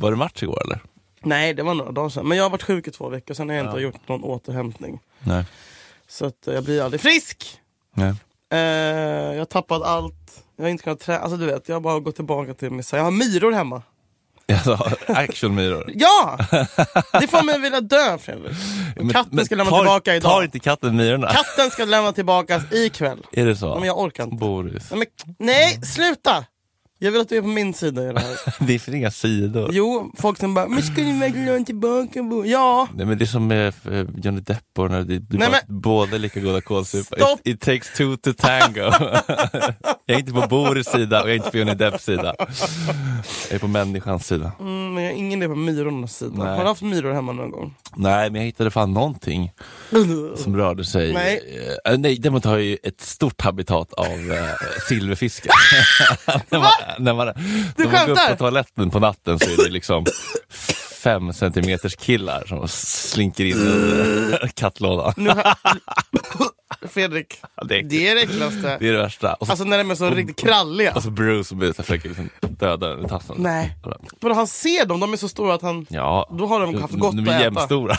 Var det match igår eller? Nej, det var några dagar sedan. Men jag har varit sjuk i 2 veckor, sen har jag inte gjort någon återhämtning. Nej. Så att jag blir aldrig frisk. Nej. Jag har tappat allt. Jag har inte kunnat träna. Alltså du vet, jag har bara gått tillbaka till mig. Jag har myror hemma. Alltså, actionmyror. Ja! Det får mig vilja dö, Fredrik. Katten ska lämna tillbaka idag. Tar inte katten myrorna? Katten ska lämna tillbaka ikväll. Är det så? Men jag orkar inte. Boris. Nej, sluta! Jag vill att du är på min sida i det här. Det finns inga sidor. Jo, folk som bara, men ska ni verkligen lämna tillbaka? Ja. Nej, men det är som med Johnny Depp och när det blir båda lika goda kålsupar. It takes two to tango. Jag är inte på Boris sida och jag är inte på Johnny Depps sida. Jag är på människans sida. Men jag är ingen del på myrornas sida. Nej. Har du haft myror hemma någon gång? Nej, men jag hittade fan någonting som rörde sig. Nej, däremot har ju ett stort habitat av silverfiskar. när man går upp på toaletten på natten så är det liksom 5 centimeters killar som slinker in i kattlådan. Fredrik, det är det äckligaste. Det är det värsta. Och så, alltså när de är så riktigt kralliga. Och så Bruce som försöker liksom döda i tassen. Nej, för han ser dem, de är så stora att han... Ja, då har de haft gott att äta. De är jämnstora.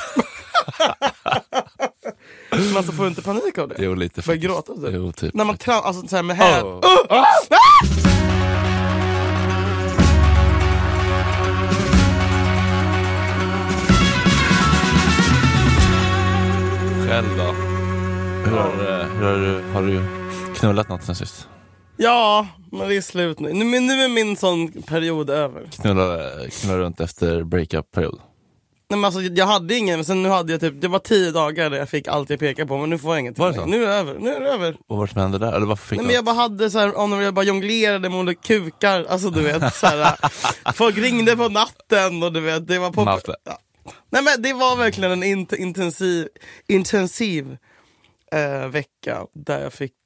Men alltså får du inte panik av det? Jo, lite. Får jag gråta? Typ? Jo, typ. När man alltså så här med här... Själv då? Har du knullat något sen sist? Ja, men det är slut nu. Nu är min sån period över. Knulla runt efter breakup-period? Nej, men alltså, jag hade ingen, men sen nu hade jag typ, det var 10 dagar där jag fick allt jag pekade på, men nu får jag inget. Nu är det över. Och vad som hände där? Eller varför fick Nej, men jag bara hade så här, jag bara jonglerade med olika kukar, alltså du vet så här, folk ringde på natten och du vet, det var på... Ja. Nej, men det var verkligen en intensiv vecka där jag fick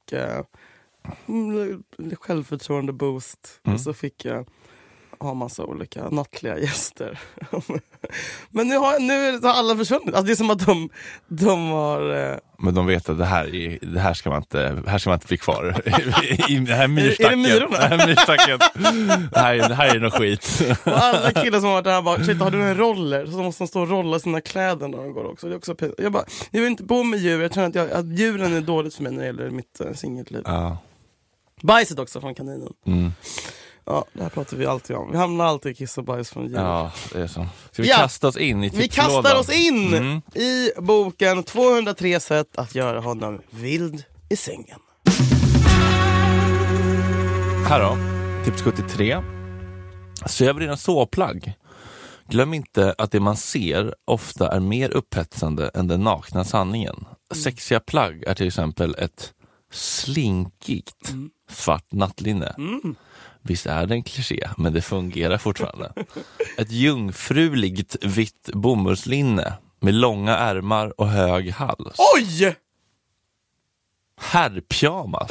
självförtroende boost. Och så fick jag ha massa olika nattliga gäster. Men nu har alla försvunnit. Alltså det är som att de har... Men de vet att här ska man inte bli kvar. I den här myrstacken. Är det myrorna? Den här myrstacken. Det här är något skit. Och alla killar som har varit där bara, shit, har du en roller? Så måste de stå och rolla sina kläder när de går också. Det är också jag vill inte bo med djur. Jag tror att djuren är dåligt för mig när det gäller mitt singelliv. Ja. Bajset också från kaninen. Mm. Ja, det här pratar vi alltid om. Vi hamnar alltid i kiss och bajs från djur. Ja, det är så. Ska vi kasta oss in i tipslådan? Vi kastar oss in i boken 203 sätt att göra honom vild i sängen. Här då, tips 73. Se över dina såplagg. Glöm inte att det man ser ofta är mer upphetsande än den nakna sanningen. Sexiga plagg är till exempel ett slinkigt svart nattlinne. Visst är det en kliché, men det fungerar fortfarande. Ett jungfruligt vitt bomullslinne med långa ärmar och hög hals. Oj! Herrpyjamas.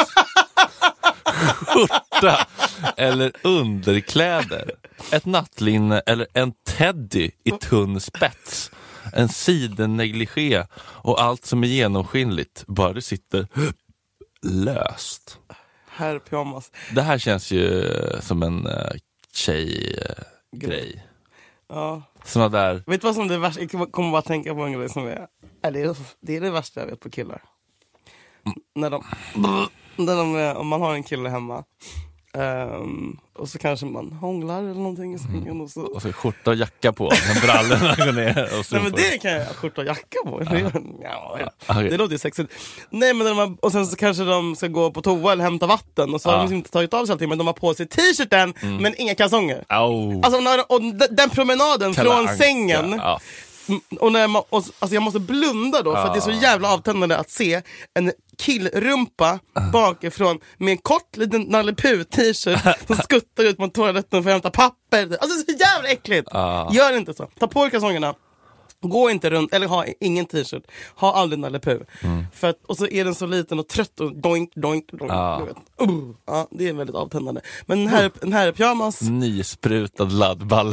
Skjorta eller underkläder. Ett nattlinne eller en teddy i tunn spets. En sidennegligé och allt som är genomskinligt bara det sitter löst. Herrpyjamas. Det här känns ju som en tjej-grej. Ja. Såna där... Vet du vad som det är värsta? Jag kommer bara att tänka på en grej som är... Det är det värsta jag vet på killar. När om man har en kille hemma och så kanske man hånglar eller någonting i sängen och så skjorta och jacka på när brallorna går ner och nej, men det kan jag skjorta och jacka på. Det låter ju sexigt. Nej, men och sen så kanske de ska gå på toa eller hämta vatten och så har de inte tagit av sig allting, men de har på sig t-shirten men inga kalsonger. Alltså den promenaden från sängen. Och alltså jag måste blunda då för att det är så jävla avtändande att se en killrumpa bakifrån med en kort liten Nalle Puh t-shirt som skuttar ut mot toaletten för att hämta papper. Alltså det är så jävla äckligt. Gör inte så. Ta på er kalsongerna. Gå inte runt, eller ha ingen t-shirt. Ha aldrig Nalle Puh. För att, och så är den så liten och trött och doink, doink, doink. Ja, det är väldigt avtändande. Men den här pyjamas. Nysprutad laddball.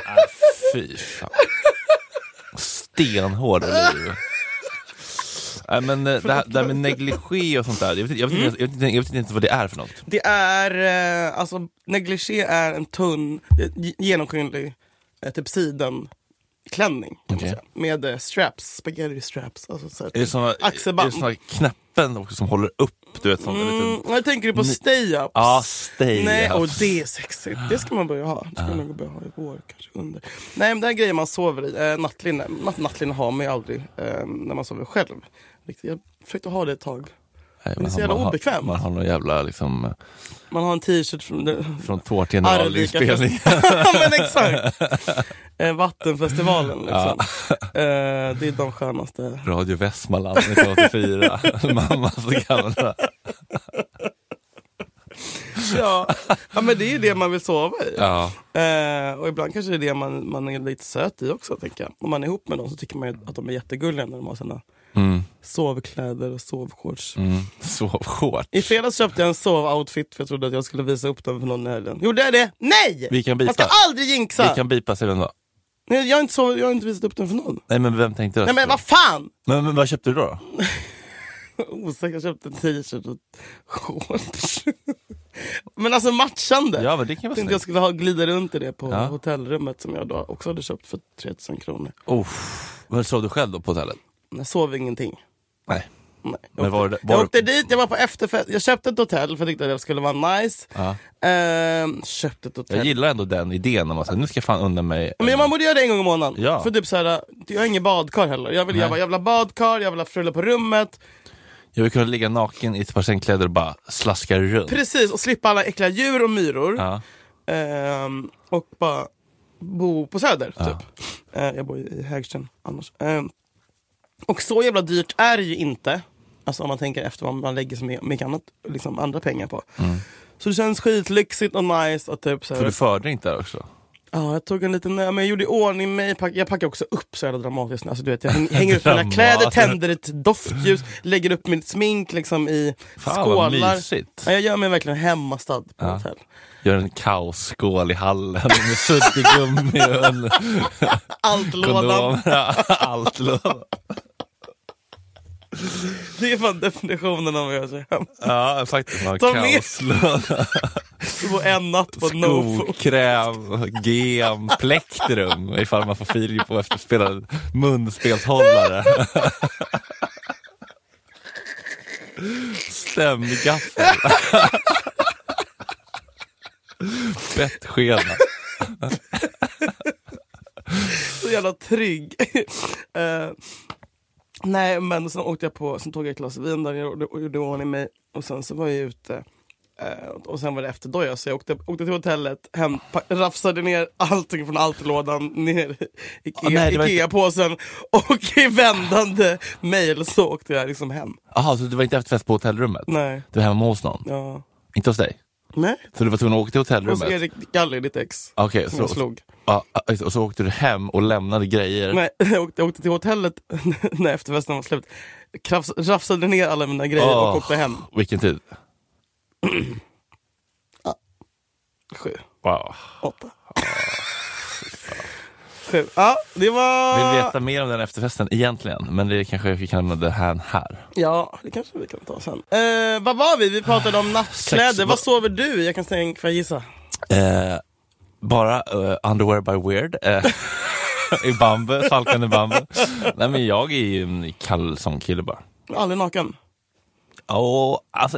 Fy fan. Stenhård eller? Nej, men det här med negligé och sånt där, jag vet inte vad det är för något. Det är, alltså negligé är en tunn, genomskinlig, typ sidenklänning kan man säga. Med straps, spaghetti straps. Alltså, så här, är det såna, axelband. Är det såna knäppen också som håller upp? Du vet, jag tänker på stay-ups. Ja, stay-ups. Nej, och det är sexigt. Det ska man börja ha. Det ska man börja ha i vår, kanske under. Nej, men det här grejer man sover i. Nattlinne har man ju aldrig när man sover själv. Jag försökte ha det ett tag. Nej, det är så jävla obekvämt. Man har någon jävla liksom... Man har en t-shirt från Tår till generalspelning. Men exakt. Vattenfestivalen liksom. Det är de skönaste. Radio Västmanland 1984. Mammas gamla. Ja, men det är ju det man vill sova i. Ja. Och ibland kanske det är det man är lite söt i också, tänker jag. Om man är ihop med dem så tycker man ju att de är jättegulliga när de har sina sovkläder och sovshorts. Sovshorts. I fredags köpte jag en sovoutfit för jag trodde att jag skulle visa upp den för någon i helgen. Gjorde jag det? Nej! Vi kan bipa. Man ska aldrig jinxa. Vi kan bipa sig den då. Nej, jag har inte visat upp den för någon. Nej, men vem tänkte det? Nej, men vad fan! Men vad köpte du då? Osäker, jag köpte en t-shirt och shorts. Men alltså matchande. Ja, men det kan jag tänkte jag skulle glida runt i det på hotellrummet som jag då också hade köpt för 3000 kronor. Men sov du själv då på hotellet? Jag sov ingenting. Nej. Jag åkte dit, jag var på efterfest. Jag köpte ett hotell för jag tyckte att det skulle vara nice. Köpte ett hotell. Jag gillar ändå den idén när man säger nu ska jag fan undan mig. Men man borde göra det en gång i månaden. Ja. För typ såhär, jag har ingen badkar heller. Jag vill jävla badkar, jag vill ha frulle på rummet. Jag vill kunna ligga naken i ett par sängkläder och bara slaska runt. Precis, och slippa alla äckliga djur och myror. Och bara bo på Söder typ. Jag bor i Hägersten annars. Och så jävla dyrt är det ju inte. Alltså om man tänker efter vad man lägger så mycket annat, liksom andra pengar på. Så det känns skitlyxigt och nice. Och typ, så här, för du förde inte där också? Ja, jag tog en liten, men jag gjorde i ordning mig. Jag packade också upp så jävla dramatiskt. Alltså, du vet, jag hänger upp mina kläder, tänder ett doftljus, lägger upp mitt smink liksom i skålar. Ja, jag gör mig verkligen hemmastad på hotell. Gör en kaosskål i hallen med suddgummi och en altlådan. Allt lådan. Det är fan definitionen av vad jag säger hem. Ja, faktiskt. Man kaoslåda. På en natt på Nofo. Skokräm, gem, plektrum. Ifall man får fil på efter att spela munspelshållare. Stämgaffel. Bettskena. Så jävla trygg. Nej, men sen åkte jag på, sen tog jag ett glas vin där och gjorde ordning mig. Och sen så var jag ute. Och sen var det efter då så jag åkte till hotellet, rafsade ner allting från altlådan ner i Ikea-påsen och i vändande mejl så åkte jag liksom hem. Jaha, så du var inte efterfest på hotellrummet? Nej. Du var hemma hos någon? Ja. Inte hos dig? Nej. Så du var tvungen att åka till hotellrummet? Och så Erik Galli, ditt ex. Okej, som jag slog. Ja, och så åkte du hem och lämnade grejer? Nej, jag åkte till hotellet när efterfesten var slut. Rafsade ner alla mina grejer och åkte hem. Vilken tid? 7. Wow. 8. 7. Ja, det var... Vill veta mer om den efterfesten egentligen, men det kanske vi kan lämna det här. Ja, det kanske vi kan ta sen. Vad var vi? Vi pratade om nattkläder. Vad sover du? Jag kan säga, får jag gissa? Bara underwear by weird. I bambu, falkande bambu. Nej, men jag är ju en kalsongkille bara. Aldrig naken? Ja, alltså...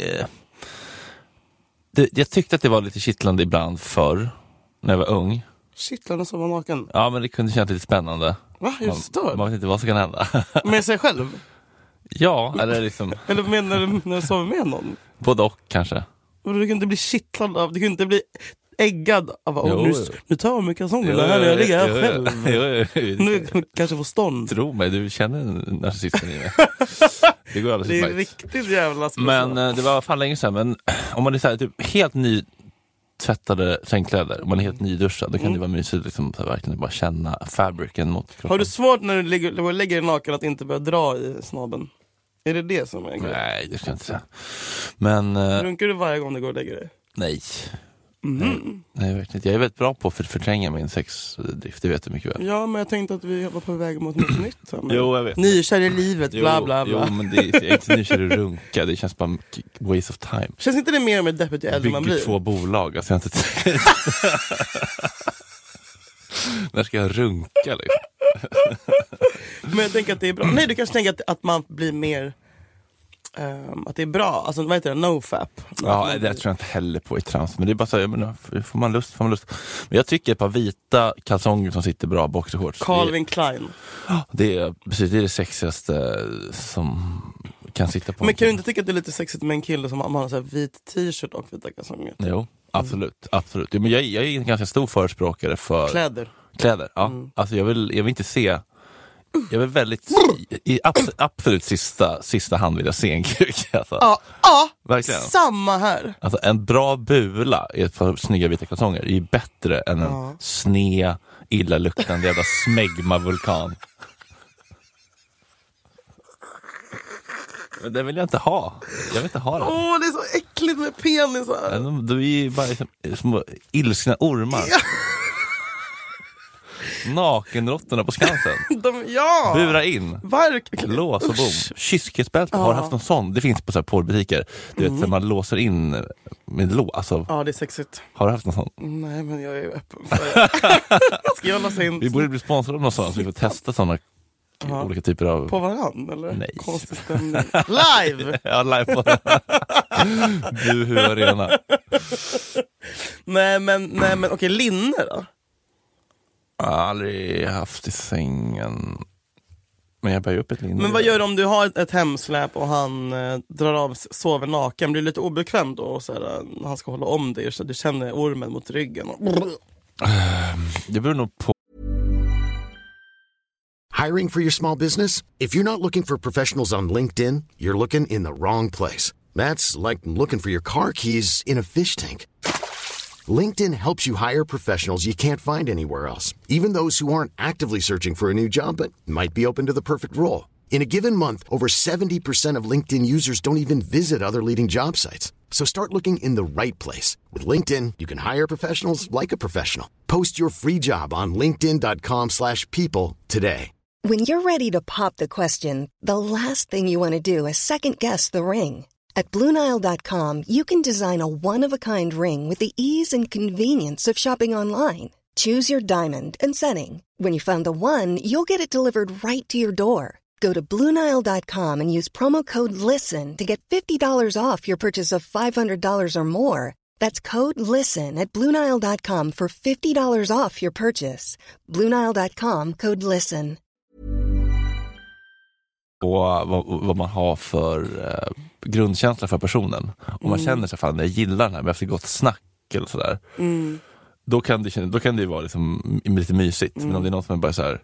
jag tyckte att det var lite kittlande ibland förr, när jag var ung. Kittlande som var naken? Ja, men det kunde kännas lite spännande. Va? Är du störd? Man vet inte vad som kan hända. Med sig själv? Ja, eller liksom... Eller när du sover med någon? Både och, kanske. Du kan inte bli kittlad av... Du kan inte bli äggad av... Nu tar jag med kalsongerna här när jag ligger här själv. Nu kanske får stånd. Tro mig, du känner narcissisten i mig. Det går alldeles det är riktigt jävla speciellt. Men det var fan länge sedan. Men om man är så här, typ helt nytvättade sängkläder, om man är helt nyduschad, då kan det vara mysigt liksom, så verkligen bara känna fabricen mot kroppen. Har du svårt när du lägger dig naken att inte börja dra i snabben? Är det som är en grej? Nej, det ska jag inte säga. Men... Runkar du varje gång du går och lägger dig? Nej. Nej, verkligen inte. Jag är väldigt bra på att förtränga min sexdrift, det vet du mycket väl. Ja, men jag tänkte att vi var på väg mot något nytt. Jo, jag vet. Nykär i livet, bla bla bla. Jo, men jag är inte nykär i runka, det känns bara waste of time. Känns inte det mer och mer deppigt ju äldre man blir? Bygger 2 bolag, alltså jag inte när ska jag runka liksom? Men jag tänker att det är bra. Nej, du kanske tänker att man blir mer att det är bra, alltså vad heter det, nofap. Ja, det tror jag inte heller på i trams. Men det är bara så här, men får man lust. Men jag tycker ett par vita kalsonger som sitter bra, boxershorts. Calvin Klein. Det är det sexigaste som kan sitta på. Men kan du inte tycka att det är lite sexigt med en kille som har så här vit t-shirt och vita kalsonger? Jo, absolut. Ja, men jag är en ganska stor förespråkare för kläder, ja. Alltså jag vill inte se. Jag vill väldigt i absolut sista hand vill jag se en kuk. Alltså. Ja, verkligen. Samma här. Alltså en bra bula i ett par snygga vita kalsonger är ju bättre än en illaluktande jävla smegma-vulkan. Men det vill jag inte ha. Jag vill inte ha det. Det är så äckligt med penisar. De är ju bara små ilskna ormar. Ja. Nakenråttorna på Skansen. Bura in. Lås och bom. Kyskhetsbälte. Har haft någon sån. Det finns på så här porrbutiker. Du vet, så man låser in med lås. Alltså, ja, det är sexigt. Har du haft någon sån? Nej, men jag är öppen för det. Ska jag låsa in? Vi borde bli sponsrade av någon sån, så vi får testa såna olika typer av... På varann, eller? Nej. Konstig stämning. Live! Ja, live på den. Du arena. Nej, men okej, linne då? Jag har aldrig haft i sängen. Men jag bär upp ett linne. Men vad gör du om du har ett hemsläp och han drar av, sover naken? Blir det lite obekvämt då? Och så här, han ska hålla om dig så du känner ormen mot ryggen. Det beror nog på. Hiring for your small business? If you're not looking for professionals on LinkedIn, you're looking in the wrong place. That's like looking for your car keys in a fish tank. LinkedIn helps you hire professionals you can't find anywhere else, even those who aren't actively searching for a new job but might be open to the perfect role. In a given month, over 70% of LinkedIn users don't even visit other leading job sites. So start looking in the right place. With LinkedIn, you can hire professionals like a professional. Post your free job on linkedin.com/people today. When you're ready to pop the question, the last thing you want to do is second-guess the ring. At BlueNile.com, you can design a one-of-a-kind ring with the ease and convenience of shopping online. Choose your diamond and setting. When you find the one, you'll get it delivered right to your door. Go to BlueNile.com and use promo code LISTEN to get $50 off your purchase of $500 or more. That's code LISTEN at BlueNile.com for $50 off your purchase. BlueNile.com, code LISTEN. Och vad man har för grundkänsla för personen. Om man känner sig, fan jag gillar den här, men efter gott snack eller sådär. Då kan det ju vara liksom lite mysigt. Men om det är något som är bara så här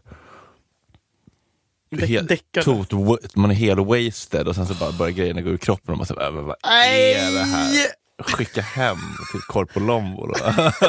man är helt wasted och sen så bara börjar grejerna gå ur kroppen och man säger vad är det här? Skicka hem till Corpolombo då.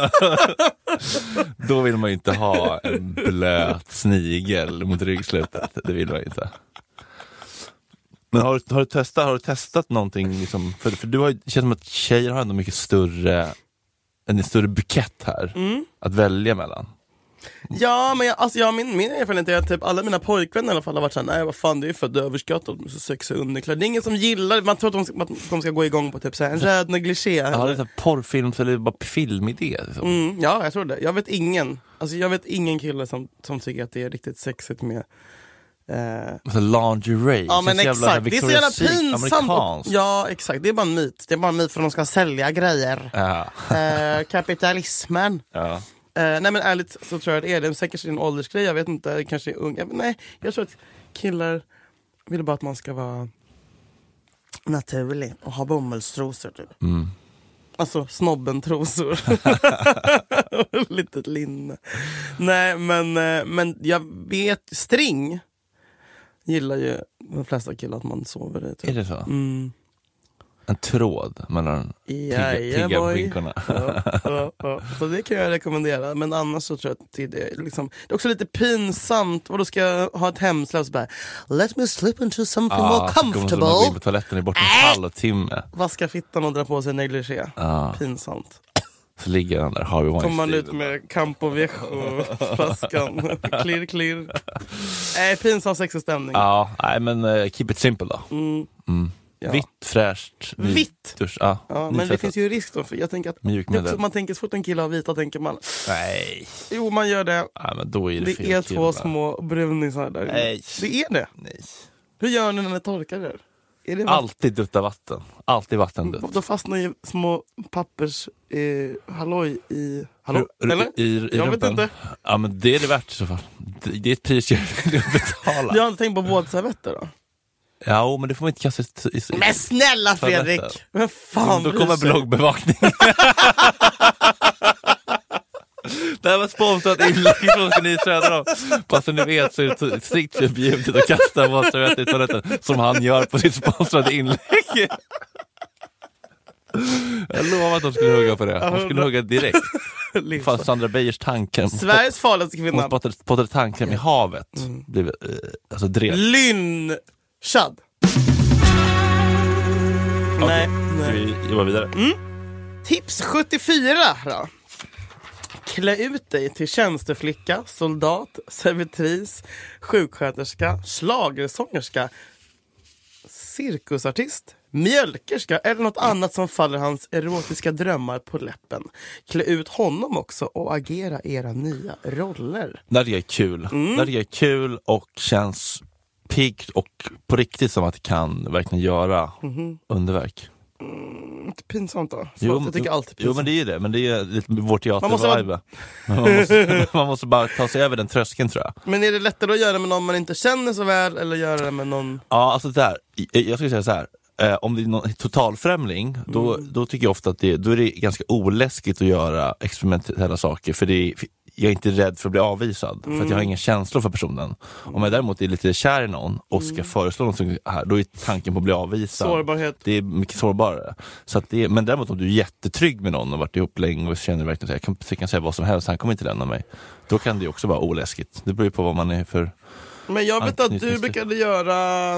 Då vill man ju inte ha en blöt snigel mot ryggslutet. Det vill man inte. Men har du testat någonting liksom, för du har, det känns som att tjejer har ändå mycket en större bukett här att välja mellan. Ja, men min erfarenhet är att typ alla mina pojkvänner i alla fall har varit såhär, nej vad fan, det är för att överskattat med så sexiga underkläder. Det är ingen som gillar, man tror att de ska gå igång på typ såhär, en röd negligé. Ja, det är porrfilm eller bara filmidé liksom. Ja, jag tror det. Jag vet ingen kille som tycker att det är riktigt sexigt med lingerie. Ja, men exakt. Det är så jävla pinsamt. Ja, exakt. Det är bara en myt. Det är bara en myt för att de ska sälja grejer. Ja. Kapitalismen. Ja. Nej, men ärligt så tror jag det är säkert en åldersgrej. Jag vet inte, kanske är ung. Nej, jag tror att killar vill bara att man ska vara naturlig och ha bomullstrosor typ. Alltså snobbentrosor. Litet linne. Nej, men jag vet, string gillar ju de flesta killar att man sover i typ. Är det så? En tråd mellan pigga skinkorna. Ja. Så det kan jag rekommendera. Men annars så tror jag att det är liksom, det är också lite pinsamt. Och då ska jag ha ett hemsläpp bara, let me slip into something more comfortable. Så gå in på toaletten i bort en halvtimme. Vaska fittan och dra på sig negligé. Pinsamt. Så ligger han där, Harvey Weinstein. Kommer man ut med Campo Viejo-flaskan. Klirr. Pinsam sexig stämning. Ja, nej men keep it simple då. Ja. Vitt, fräscht. Vitt? Dusch, men det finns ju risk då, för jag tänker att man tänker så fort en kille har vita tänker man. Nej. Jo, man gör det. Nej, men då är det fel är två små brunisar där. Nej. Det är det. Nej. Hur gör ni när ni torkar det? Är det alltid dutta vatten. Alltid vattendutt. Då fastnar ju små pappers halloj i... Hallå? Eller? I jag vet inte. Ja, men det är det värt i så fall. Det är ett pris jag vill betala. Jag har inte tänkt på våtservetter då. Ja, men det får man inte kasta i men snälla Fredrik! Men fan, då kommer bloggbevakning. Det här var sponsrat inlägg från Geni Söder. Bara så ni vet så är det strikt förbjudet att kasta våtservetter i toaletten som han gör på sitt sponsrade inlägg. Jag lovar att de skulle hugga på det. De skulle hugga direkt. Fan, Sandra Beijers tanken. Sveriges farligaste kvinna. Hon spottade tanken i havet. Blev, alltså drev. Lynchad. Nej. Vi jobbar vidare. Tips 74 då. Klä ut dig till tjänsteflicka, soldat, servitris, sjuksköterska, schlagersångerska, cirkusartist, mjölkerska eller något annat som faller hans erotiska drömmar på läppen. Klä ut honom också och agera era nya roller. Det är kul. Det är kul och känns piggt och på riktigt som att det kan verkligen göra underverk. Inte pinsamt då. Jag tycker alltid pinsamt. Jo, men det är det. Men det är lite vår teater-vibe. Man måste bara ta sig över den tröskeln, tror jag. Men är det lättare att göra med någon man inte känner så väl eller göra det med någon... Ja, alltså där. Jag skulle säga så här. Om det är någon totalfrämling, då tycker jag ofta att då är det ganska oläskigt att göra experimentella saker. För jag är inte rädd för att bli avvisad. För att jag har ingen känslor för personen. Om jag däremot är lite kär i någon och ska föreslå något här, då är tanken på att bli avvisad. Sårbarhet. Det är mycket sårbarare. Så att men däremot om du är jättetrygg med någon och varit ihop länge och känner verkligen att jag kan säga vad som helst, han kommer inte lämna mig. Då kan det också vara oläskigt. Det beror ju på vad man är för... Men jag vet att du brukade göra...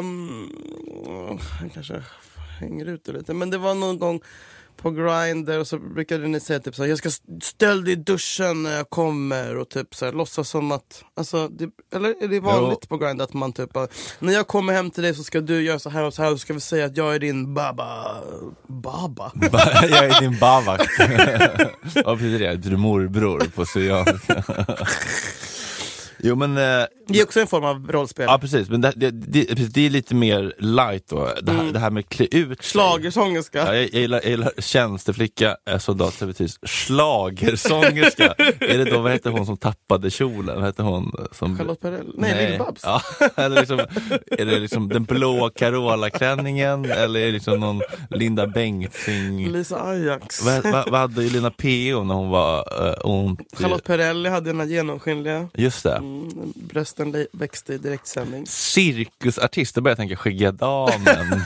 jag kanske hänger ut det lite. Men det var någon gång på Grindr och så brukade ni säga typ så här, jag ska stöld i duschen när jag kommer och typ så här, låtsas som att alltså, eller är det vanligt på Grindr att man typ när jag kommer hem till dig så ska du göra så här och så ska vi säga att jag är din baba. Jag är din baba. Vad betyder det? Du är morbror på syrianska. Jo, men, det är också en form av rollspel. Ja, precis. Men det är lite mer light då. Det här med klä ut. Schlagersångerska. Ja, jag gillar tjänsteflicka, soldat, servitris. Schlagersångerska. Är det då, vad heter hon som tappade kjolen? Vad heter hon? Charlotte Perrelli? Nej, Lill-Babs. Ja, är det liksom den blåa Carola-klänningen? Eller är det liksom någon Linda Bengtzing? Lisa Ajax. Vad hade Elina P.O. när hon var ont? Charlotte Perrelli hade den här genomskinliga. Just det. Brösten växte i direktsändning. Cirkusartister börjar tänka Skäggiga damen.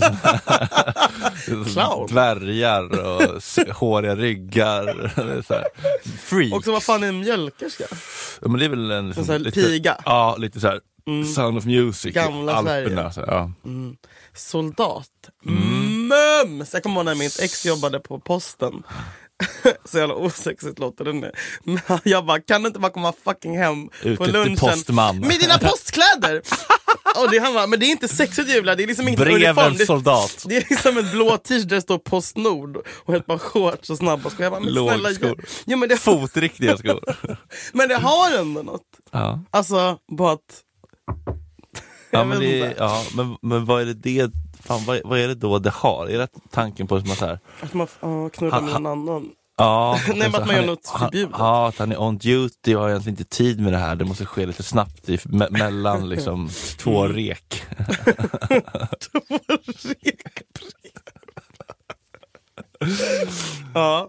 Clown. Dvärgar och håriga ryggar. Freak. Och så vad fan är en mjölkerska? Ja, men det är väl en liksom, lite, piga. Ja, lite så här Sound of Music. Gamla Alperna, Sverige. Så, ja. Soldat. Mums! Jag kommer ihåg när mitt ex jobbade på posten. Så jävla osexigt låter det nu. Men jag bara, kan du inte bara komma fucking hem på lunchen postman med dina postkläder? Och han bara, men det är inte sexigt Julia, det är liksom inte uniform. Soldat. Det är liksom en blå t-shirt där det står Postnord och ett par shorts och snabba skor. Jag bara, men snälla, ja, men det... fotriktiga skor. Men det har ändå något. Ja. Alltså, bara att... Ja, men vad är det? Fan, vad är det då det har? Är det tanken på som att här att man knullar med en annan? Ja, nej, men att man gör något förbjudet. Ja, att han är on duty och har egentligen inte tid med det här. Det måste ske lite snabbt mellan liksom två rek. Två rek. Ja.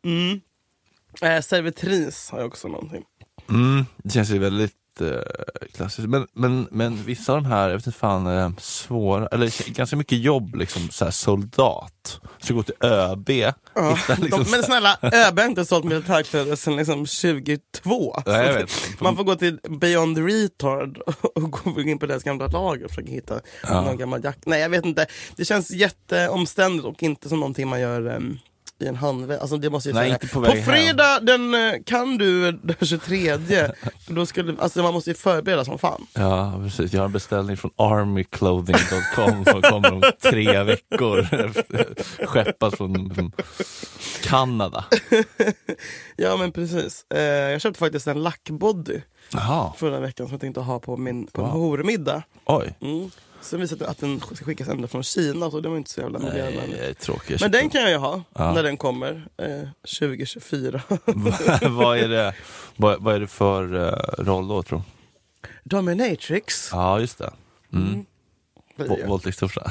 Servitris har jag också någonting. Det känns ju väldigt klassiskt. Men vissa av de här, jag vet inte fan, svåra, eller ganska mycket jobb liksom, så här, soldat. Så gå till ÖB. Liksom, men snälla, ÖB har inte sålt militärkläder sedan liksom 22. Nej, jag vet. Man får gå till Beyond Retard och gå in på deras gamla lager och försöka hitta någon gammal jack. Nej, jag vet inte. Det känns jätteomständigt och inte som någonting man gör i en handväg. Alltså det måste ju Nej, säga. inte på väg fredag kan du den 23. Då skulle, alltså man måste ju förbereda som fan. Ja, precis. Jag har en beställning från armyclothing.com som kommer om 3 veckor. Skeppas från Kanada. Ja, men precis. Jag köpte faktiskt en lackbody förra veckan som jag tänkte ha på en hormiddag. Oj. Sen visade det att den ska skickas ända från Kina, så det var inte så jävla tråkigt. Men den kan jag ju ha när den kommer 2024. Vad är det för roll då, tror du? Dominatrix. Ja, just det. Våldtäktstorsa.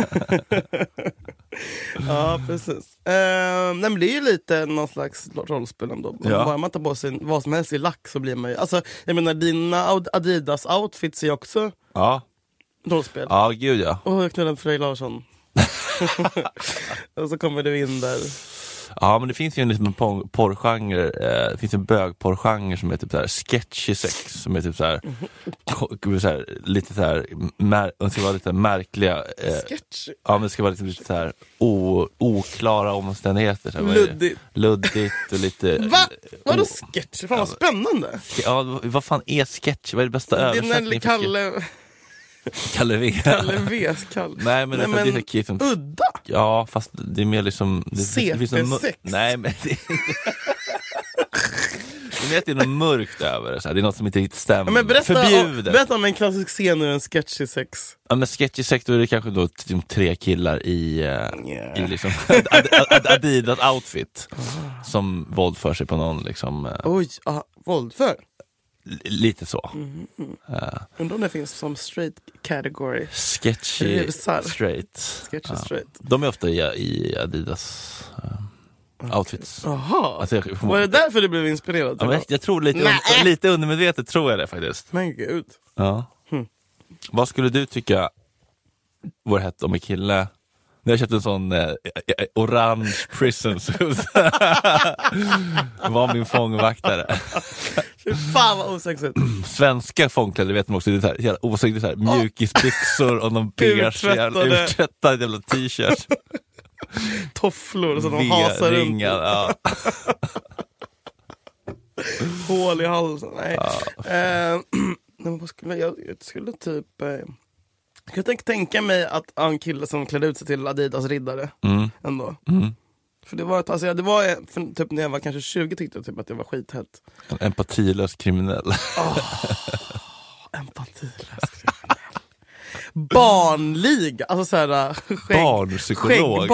Ja, precis. Nej, men det är ju lite någon slags rollspel ändå. Bara man tar på sig vad som helst i lack så blir man ju... Alltså, jag menar, dina Adidas-outfits är också rollspel. Ja, gud ja. Och jag knullar Frej Larsson. Och så kommer du in där. Ja, men det finns ju en liten porrgenre. Det finns en bögporrgenre som är typ såhär sketchy sex, som är typ såhär lite såhär det ska vara lite märkliga sketchy? Ja, men det ska vara lite såhär oklara omständigheter så luddigt och lite. Va? Vadå sketchy? Fan vad spännande. Ja, vad fan är sketch? Vad är det bästa översättningen? Kalle V. Nej, men det är liksom udda. Ja, fast det är mer liksom CP6. Nej, men det är något mörkt över det, så här. Det är något som inte riktigt stämmer. Ja, men berätta om en klassisk scen ur en sketchy sex. Ja, men sketchy sex, då är det kanske då 3 killar i liksom Adidas outfit som våldför sig på någon liksom. Oj, våldför? Lite så. Undrar om det finns som straight category. Sketchy straight. De är ofta i Adidas outfits. Jaha, alltså, var det därför du blev inspirerad? Ja, jag tror lite undermedvetet tror jag det faktiskt. Men gud. Ja. Vad skulle du tycka vore hett om en kille? När jag köpte en sån orange prison suit. Var min fångvaktare. Fan vad osexigt. Svenska fångkläder vet man också, det är helt osexigt, så här mjukisbyxor och någon beige uttvättad jävla t-shirt. Tofflor som de hasar runt. Ja. Hål i halsen. Nej. Jag skulle typ... Jag kan tänka mig att en kille som klädde ut sig till Adidas riddare ändå. För det var typ när jag var kanske 20 tyckte jag typ att jag var skithett. En empatilös kriminell. Empatilös kriminell. Barnliga, alltså såhär barnpsykolog.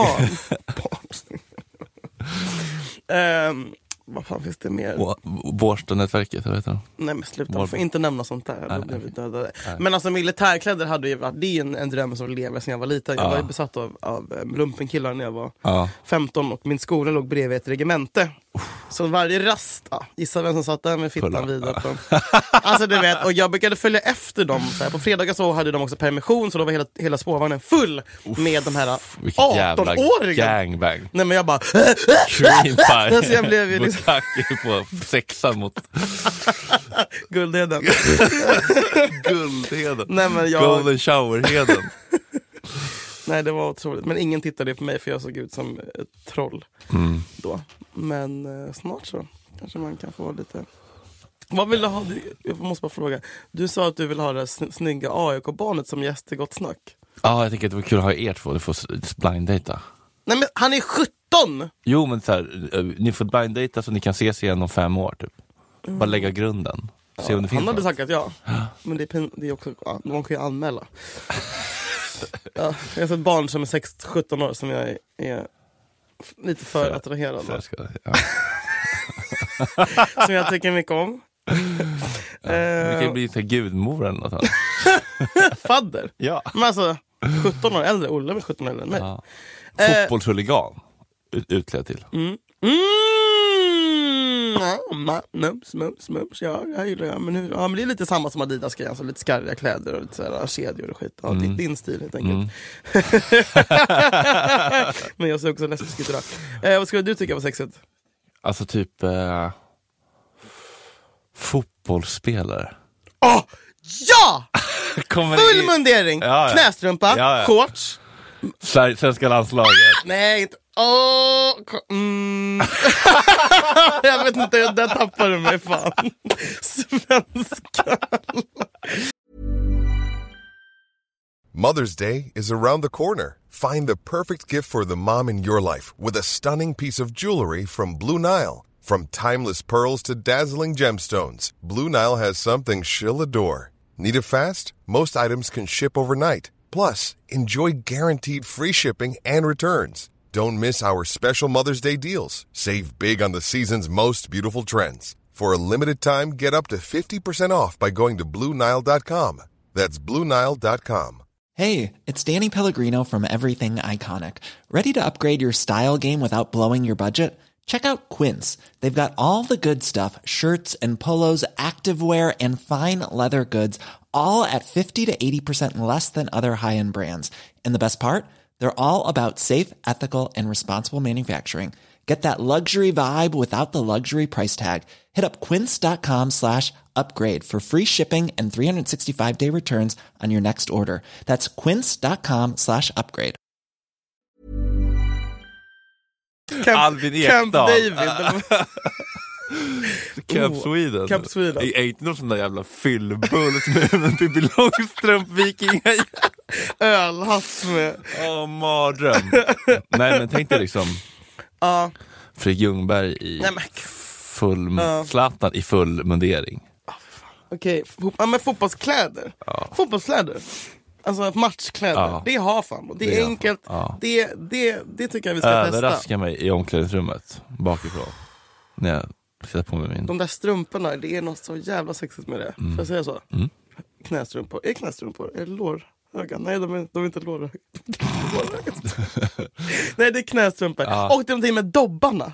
Vad fan finns det mer? Bårsta-nätverket, jag vet inte. Nej, men sluta, man får inte nämna sånt där. Men alltså militärkläder hade ju varit, det är en dröm som lever sedan jag var liten. Jag var ju besatt av lumpenkillar när jag var 15 och min skola låg bredvid ett regemente. Så varje rast, gissa vem som satt där med fittan vidare på. Alltså du vet, och jag brukade följa efter dem så här. På fredagar så hade de också permission, så då var hela spårvagnen full med de här 18-åriga gangbang. Nej, men jag bara cream pie. Så jag blev ju liksom på 6an mot Guldheden. Nej, men Golden Shower-heden. Nej, det var otroligt. Men ingen tittade på mig för jag såg ut som ett troll då. Men snart så kanske man kan få lite... Vad vill du ha? Jag måste bara fråga. Du sa att du vill ha det snygga AIK-barnet som gäst i Gott Snack. Ja, jag tycker att det var kul att ha er två. Du får blind data. Nej, men han är 17! Jo, men så här, ni får blind data så ni kan ses igen om 5 år typ. Bara lägga grunden. Se om det finns han hade något. sagt ja. Men det är också... Ja, man kan ju anmäla. Ja, jag har ett barn som är 17 år som jag är lite för attraherad av. Som jag tycker mycket om. Det kan bli till gudmor eller något. Fadder? Ja. Men alltså, 17 år äldre. Olle är 17 år äldre än mig. Ja. Fotbollshuligan utklädd till. Mums. Ja, jag gillar det. Men det är lite samma som Adidas grejer, alltså lite skarriga kläder och lite sådär, kedjor och skit. Ja, din stil helt enkelt. Men jag ser också lesbisk ut idag. Vad skulle du tycka var sexigt? Alltså typ fotbollsspelare. Ja! Full mundering, knästrumpa, shorts. Svenska landslaget. Nej, inte. Jag vet inte, där tappar du mig fan. Svenska. Mother's Day is around the corner. Find the perfect gift for the mom in your life with a stunning piece of jewelry from Blue Nile. From timeless pearls to dazzling gemstones, Blue Nile has something she'll adore. Need it fast? Most items can ship overnight. Plus, enjoy guaranteed free shipping and returns. Don't miss our special Mother's Day deals. Save big on the season's most beautiful trends. For a limited time, get up to 50% off by going to BlueNile.com. That's BlueNile.com. Hey, it's Danny Pellegrino from Everything Iconic. Ready to upgrade your style game without blowing your budget? Check out Quince. They've got all the good stuff, shirts and polos, activewear, and fine leather goods, all at 50 to 80% less than other high-end brands. And the best part? They're all about safe, ethical, and responsible manufacturing. Get that luxury vibe without the luxury price tag. Hit up quince.com/upgrade for free shipping and 365-day returns on your next order. That's quince.com/upgrade. Camp David. Camp Sweden. Camp Sweden. Är inte någon sån där jävla fyllbull som är en Pippi Långstrump-vikinga. Ölhatt med. Mardröm. Nej, men tänk dig liksom Fredrik Ljungberg i Zlatan i full mundering. Okej, men fotbollskläder. Fotbollskläder. Alltså matchkläder. Det har fan. Det är enkelt. Det tycker jag vi ska testa. Överraska mig i omklädningsrummet bakifrån. När jag sätter på mig min. De där strumporna, det är något så jävla sexigt med det. Får jag säga så? Knästrumpor. Är knästrumpor? Är det lårhöga? Nej, de är inte lårhöga. Nej, det är knästrumpor. Och de med dobbarna.